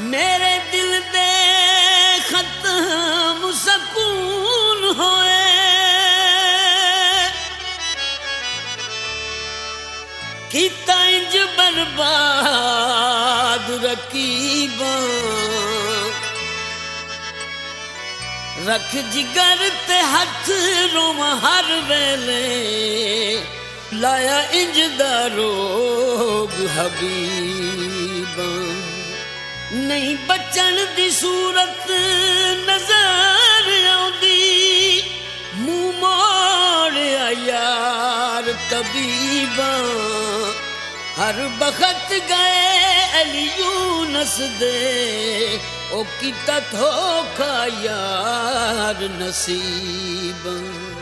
मेरे दिल दे खत्म सकून होए कीता इंज बर्बाद रकीबां रख जिगर ते हथ रोवां हर वेले लाया इंज दा रोग हबीबां नहीं बचन दी सूरत नजर आउंदी मुंह मोड़िया यार तबीबां हर बखत गए अली यूनस दे ओ कीता धोखा यार नसीबां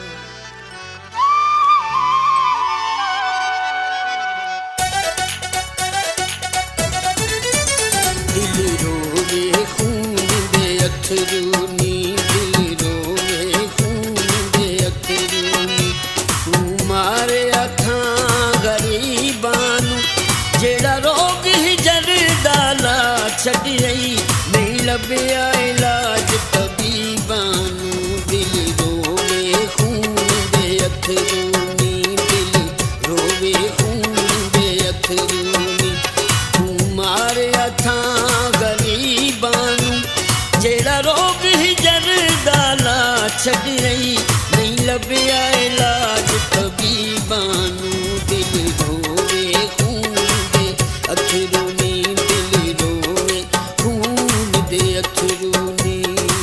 दिल रोवे खून दे अथरूनी दिल रोवे खून दे अथरूनी तू मारे अखां गरीबां नू जेड़ा रोग हिजर दा ला छड्डई नहीं लभया इलाज तबीबां नू दिल रोवे खून दे अथरूनी दिल रोवे खून दे अथरूनी तू मारे अखां जेड़ा रोग हिजर दा ला छड्डई नहीं लभया इलाज तबीबां नू दिल रोवे खून दे अथरूनी दिल रोवे खून दे अथरूनी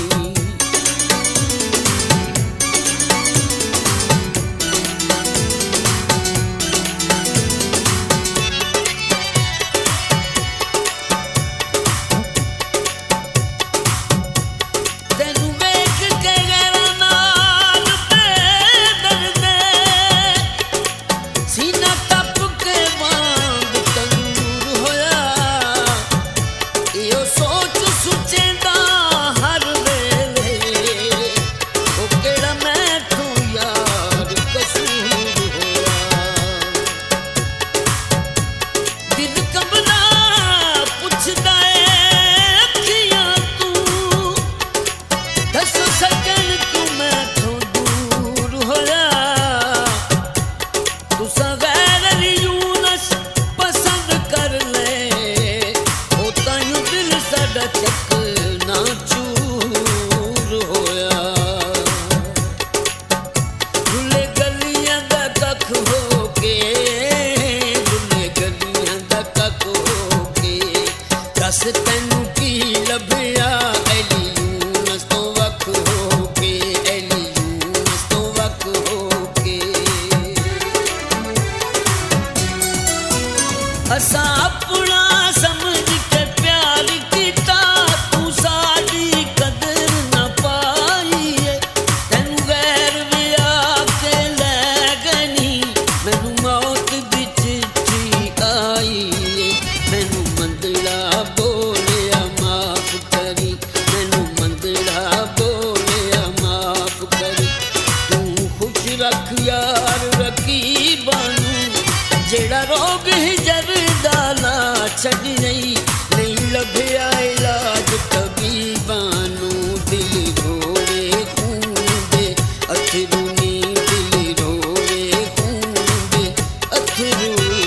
असा अपना समझ के प्यार कीता तू साडी कदर न पाईए तेनू गैर विया के लै गनी मैनू मौत बिच जी आईए मैनू मंदड़ा बोलिया माफ करी मैनू मंदड़ा बोलिया माफ करी तू खुश रख यार रकीबां नू जेड़ा रोग हिजर दा ला छड्डई नहीं लभया इलाज तबीबां नू दिल रोवे खून दे अथरूनी दिल रोवे खून दे अथरूनी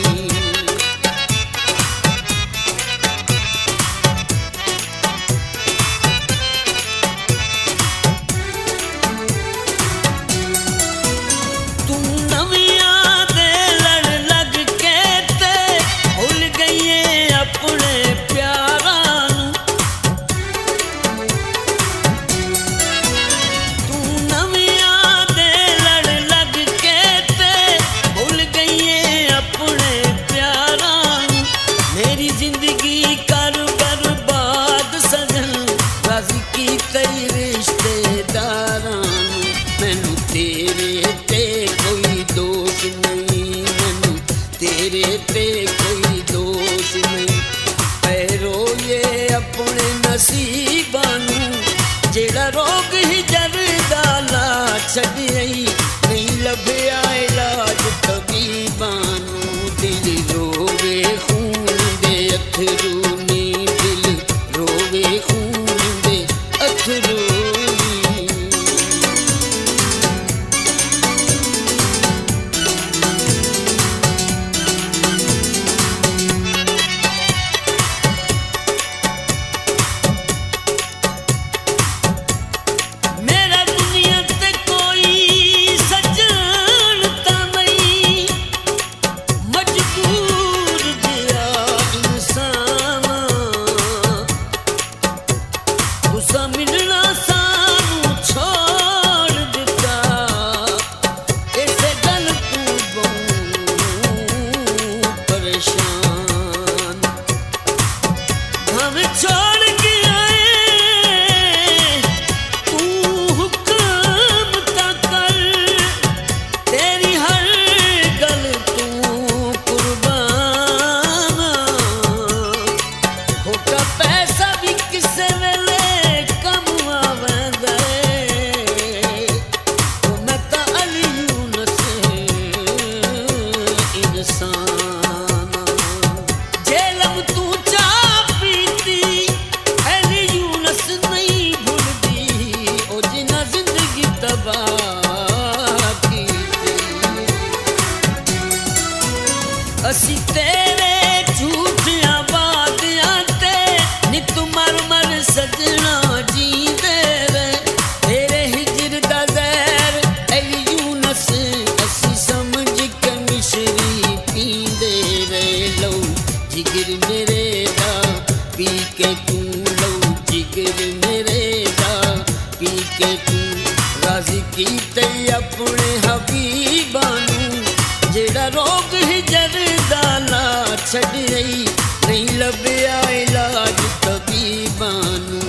तू नवियां दे लड़ लग के ते भुल गईए अपने प्यारां नू तू नवियां दे लड़ लग के ते भुल गईए अपने प्यारां नू मेरी जिंदगी कर बर्बाद सजन राज़ी की कई रिश्तेदारां नू मैनू तेरे ते कोई दोष नहीं मैनू तेरे ते कोई दोष नहीं पैरो ये अपने नसीबां नू जेड़ा रोग हिजर दा ला छड्डई नहीं लभया इलाज तबीबां नू दिल रोवे खून दे अथरूनी दिल अफसाना। जेलम तू चा पीती एली यूनस नहीं भूलदी, ओ जिन्ना जिंदगी तबाह की। असी तेरे झूठियां वादियां ते नित मर मर सजना जींदे वे, तेरे हिजर दा ज़हर एली यूनस असी समझ के मिश्री पींदे वे। लो जिगर मेरे दा पी के तू, लो जिगर मेरे दा पी के तू, राज़ी कीते अपने हबीबा नू, जेड़ा रोग हिजर दा ला छड़ रही, नहीं लभ्या इलाज तबीबां नू।